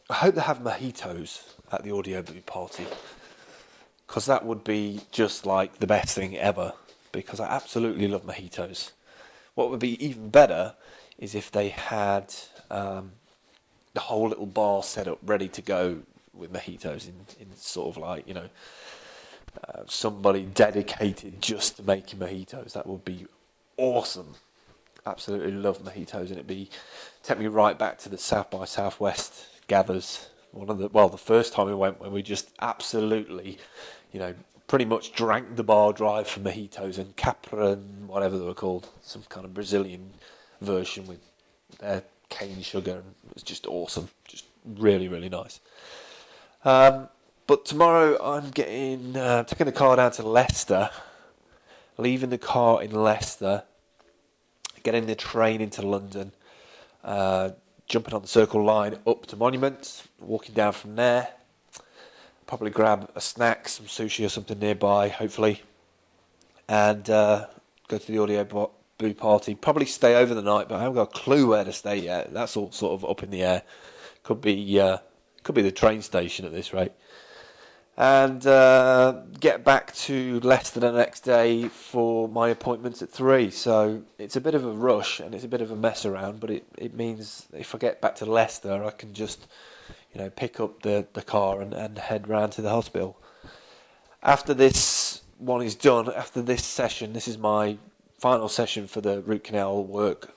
I hope they have mojitos at the audio boot party, because that would be just like the best thing ever, because I absolutely love mojitos. What would be even better is if they had the whole little bar set up ready to go with mojitos in sort of like, somebody dedicated just to making mojitos. That would be awesome. Absolutely love mojitos, and take me right back to the South by Southwest gathers. The first time we went, when we just absolutely, pretty much drank the bar dry for mojitos and Capra and whatever they were called, some kind of Brazilian version with their cane sugar, and it was just awesome, just really really nice. But tomorrow I'm taking the car down to Leicester, leaving the car in Leicester, getting the train into London, jumping on the Circle Line up to Monument, walking down from there, probably grab a snack, some sushi or something nearby, hopefully, and go to the audio boo party. Probably stay over the night, but I haven't got a clue where to stay yet. That's all sort of up in the air. Could be the train station at this rate. And get back to Leicester the next day for my appointment at 3. So it's a bit of a rush and it's a bit of a mess around, but it means if I get back to Leicester, I can just pick up the car and head round to the hospital. After this one is done, after this session, this is my final session for the root canal work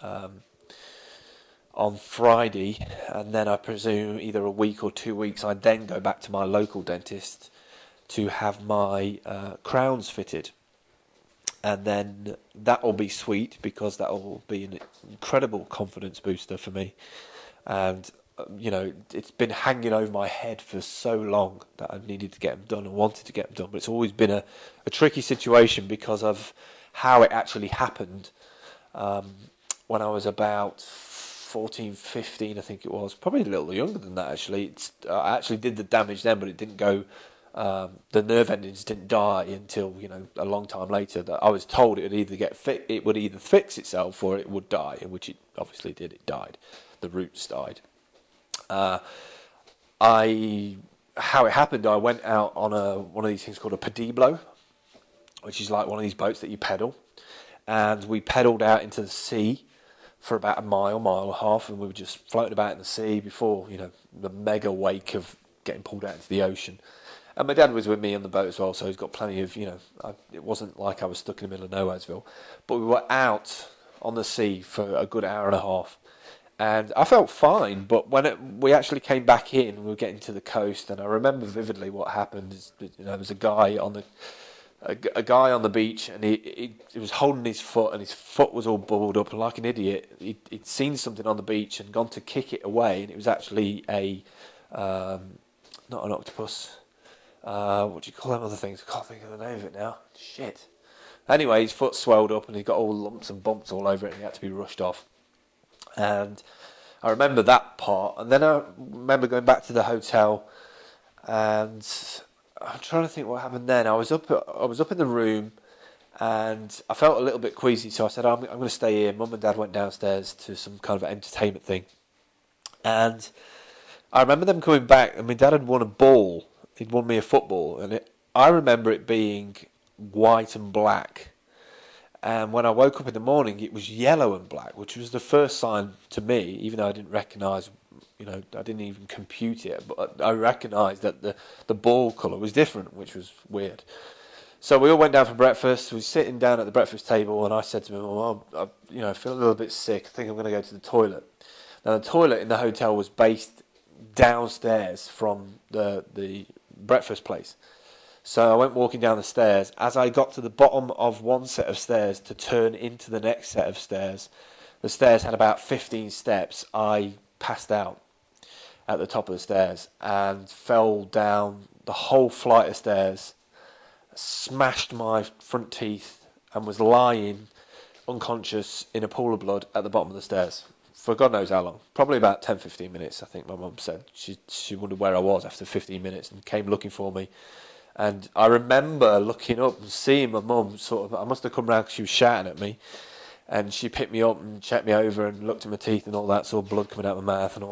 on Friday, and then I presume either a week or 2 weeks I then go back to my local dentist to have my crowns fitted, and then that will be sweet because that will be an incredible confidence booster for me. And it's been hanging over my head for so long that I needed to get them done and wanted to get them done, but it's always been a tricky situation because of how it actually happened. When I was about 14, 15, I think it was, probably a little younger than that actually. I actually did the damage then, but it didn't go. The nerve endings didn't die until a long time later. That I was told it would either fix itself or it would die, which it obviously did. It died. The roots died. How it happened, I went out on one of these things called a pediblo, which is like one of these boats that you pedal, and we pedalled out into the sea for about a mile and a half, and we were just floating about in the sea before, the mega wake of getting pulled out into the ocean. And my dad was with me on the boat as well, so he's got plenty of, it wasn't like I was stuck in the middle of Nowheresville. But we were out on the sea for a good hour and a half, and I felt fine, but when we actually came back in, we were getting to the coast, and I remember vividly what happened. There was a guy on the beach, and he was holding his foot, and his foot was all bubbled up, and like an idiot, he'd seen something on the beach and gone to kick it away, and it was actually not an octopus. What do you call them other things? I can't think of the name of it now. Shit. Anyway, his foot swelled up, and he got all lumps and bumps all over it, and he had to be rushed off. And I remember that part, and then I remember going back to the hotel, and I'm trying to think what happened then. I was up in the room, and I felt a little bit queasy, so I said, I'm going to stay here. Mum and Dad went downstairs to some kind of entertainment thing, and I remember them coming back, and my dad had won a ball. He'd won me a football, and I remember it being white and black. And when I woke up in the morning, it was yellow and black, which was the first sign to me, even though I didn't recognise, I didn't even compute it, but I recognised that the ball colour was different, which was weird. So we all went down for breakfast. We were sitting down at the breakfast table, and I said to my mum, I feel a little bit sick. I think I'm going to go to the toilet. Now, the toilet in the hotel was based downstairs from the breakfast place. So I went walking down the stairs. As I got to the bottom of one set of stairs to turn into the next set of stairs, the stairs had about 15 steps. I passed out at the top of the stairs and fell down the whole flight of stairs, smashed my front teeth, and was lying unconscious in a pool of blood at the bottom of the stairs for God knows how long. Probably about 10-15 minutes, I think my mum said. She wondered where I was after 15 minutes and came looking for me. And I remember looking up and seeing my mum I must have come round because she was shouting at me. And she picked me up and checked me over and looked at my teeth and all that, saw blood coming out of my mouth and all that.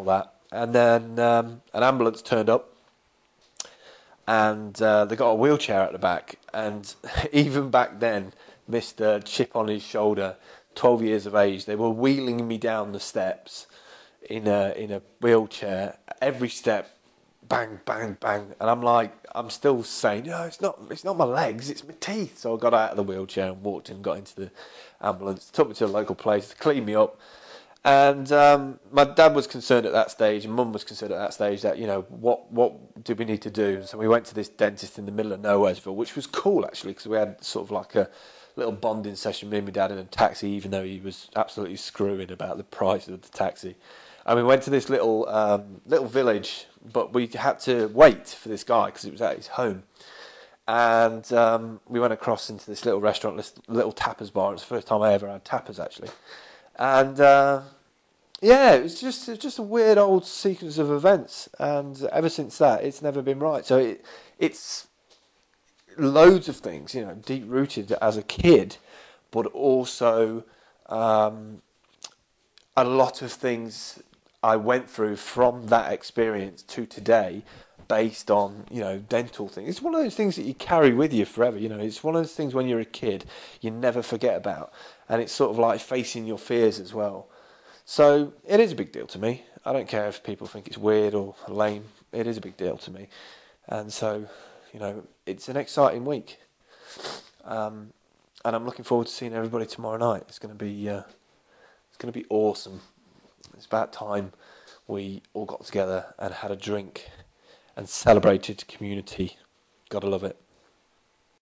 And then an ambulance turned up, and they got a wheelchair at the back. And even back then, Mr. Chip on his shoulder, 12 years of age, they were wheeling me down the steps in a wheelchair. Every step, bang, bang, bang, and I'm like, I'm still saying, no, it's not my legs, it's my teeth. So I got out of the wheelchair and walked in, got into the ambulance, took me to a local place to clean me up. And my dad was concerned at that stage, and Mum was concerned at that stage that, what do we need to do? So we went to this dentist in the middle of Nowheresville, which was cool actually, because we had sort of like a little bonding session, me and my dad in a taxi, even though he was absolutely screwing about the price of the taxi. And we went to this little village, but we had to wait for this guy because it was at his home. And we went across into this little restaurant, this little tapas bar. It's the first time I ever had tapas, actually. And it was just a weird old sequence of events. And ever since that, it's never been right. So it's loads of things, deep rooted as a kid, but also a lot of things I went through from that experience to today based on, dental things. It's one of those things that you carry with you forever. It's one of those things when you're a kid you never forget about. And it's sort of like facing your fears as well. So it is a big deal to me. I don't care if people think it's weird or lame. It is a big deal to me. And so, it's an exciting week. And I'm looking forward to seeing everybody tomorrow night. It's going to be awesome. It's about time we all got together and had a drink and celebrated community. Gotta love it.